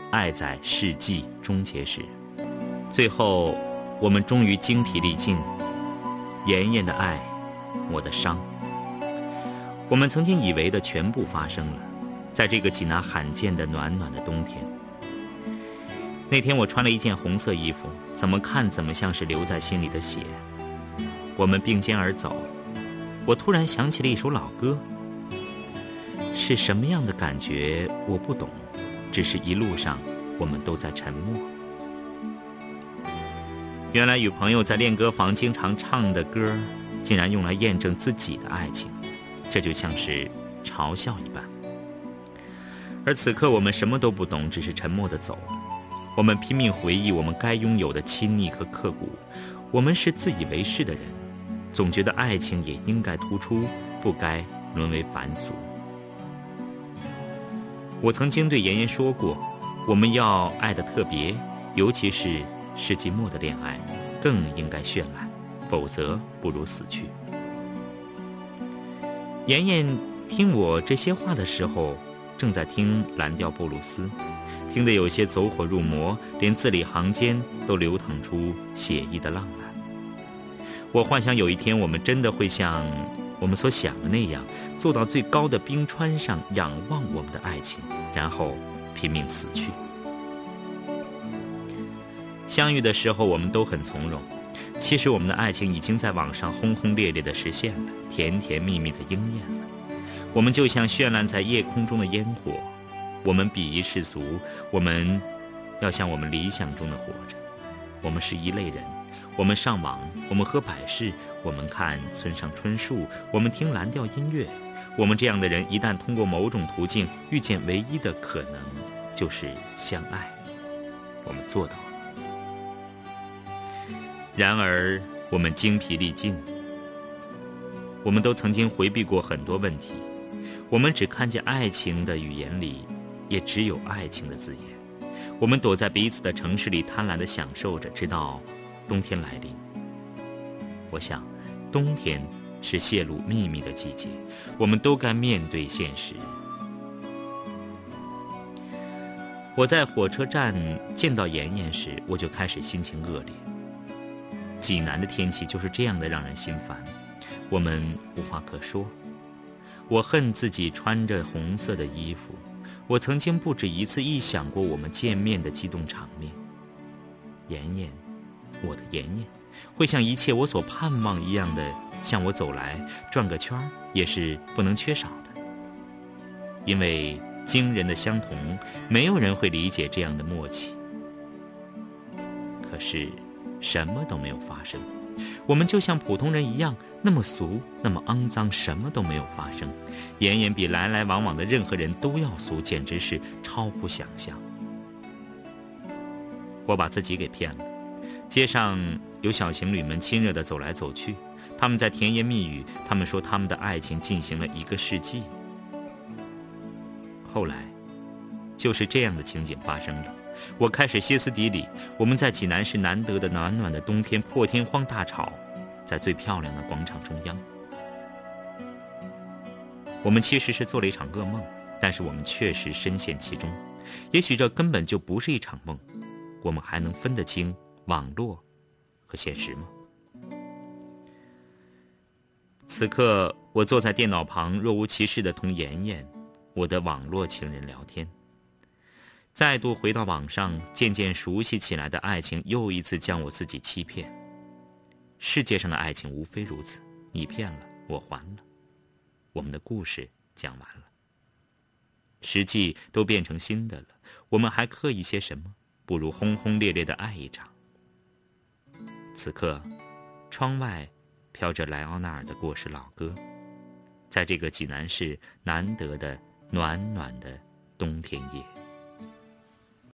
爱在世纪终结时。最后，我们终于精疲力尽，妍妍的爱，我的伤。我们曾经以为的全部发生了，在这个济南罕见的暖暖的冬天。那天我穿了一件红色衣服，怎么看怎么像是留在心里的血。我们并肩而走，我突然想起了一首老歌，是什么样的感觉我不懂，只是一路上我们都在沉默。原来与朋友在练歌房经常唱的歌，竟然用来验证自己的爱情，这就像是嘲笑一般。而此刻我们什么都不懂，只是沉默地走。我们拼命回忆我们该拥有的亲昵和刻骨，我们是自以为是的人，总觉得爱情也应该突出，不该沦为凡俗。我曾经对妍妍说过，我们要爱得特别，尤其是世纪末的恋爱更应该绚烂，否则不如死去。妍妍听我这些话的时候，正在听蓝调布鲁斯，听得有些走火入魔，连字里行间都流淌出写意的浪漫。我幻想有一天我们真的会像我们所想的那样，坐到最高的冰川上仰望我们的爱情，然后拼命死去。相遇的时候我们都很从容，其实我们的爱情已经在网上轰轰烈烈地实现了，甜甜蜜蜜地应验了。我们就像绚烂在夜空中的烟火，我们鄙夷世俗，我们要像我们理想中的活着。我们是一类人，我们上网，我们喝百事，我们看村上春树，我们听蓝调音乐。我们这样的人一旦通过某种途径遇见唯一的可能，就是相爱。我们做到了。然而我们精疲力尽，我们都曾经回避过很多问题，我们只看见爱情的语言里也只有爱情的字眼，我们躲在彼此的城市里贪婪地享受着，直到冬天来临。我想冬天是泄露秘密的季节，我们都该面对现实。我在火车站见到妍妍时，我就开始心情恶劣。济南的天气就是这样的让人心烦，我们无话可说。我恨自己穿着红色的衣服，我曾经不止一次臆想过我们见面的激动场面。妍妍，我的妍妍，会像一切我所盼望一样的向我走来，转个圈也是不能缺少的。因为惊人的相同，没有人会理解这样的默契。可是什么都没有发生，我们就像普通人一样，那么俗，那么肮脏，什么都没有发生。妍妍比来来往往的任何人都要俗，简直是超乎想象。我把自己给骗了。街上有小情侣们亲热地走来走去，他们在甜言蜜语，他们说他们的爱情进行了1个世纪。后来就是这样的情景发生了，我开始歇斯底里。我们在济南市难得的暖暖的冬天，破天荒大吵，在最漂亮的广场中央。我们其实是做了一场噩梦，但是我们确实深陷其中。也许这根本就不是一场梦，我们还能分得清网络和现实吗？此刻我坐在电脑旁，若无其事地同妍妍，我的网络情人聊天。再度回到网上，渐渐熟悉起来的爱情又一次将我自己欺骗。世界上的爱情无非如此，你骗了，我还了，我们的故事讲完了，实际都变成新的了，我们还刻意些什么？不如轰轰烈烈的爱一场。此刻窗外飘着莱奥纳尔的过世老歌，在这个济南市难得的暖暖的冬天夜。